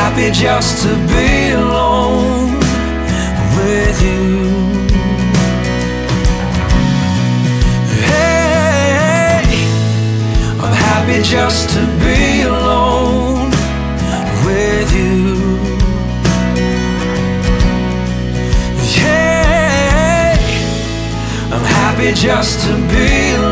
happy just to be alone with you. Hey, I'm happy just to be alone with you. Yeah, I'm happy just to be alone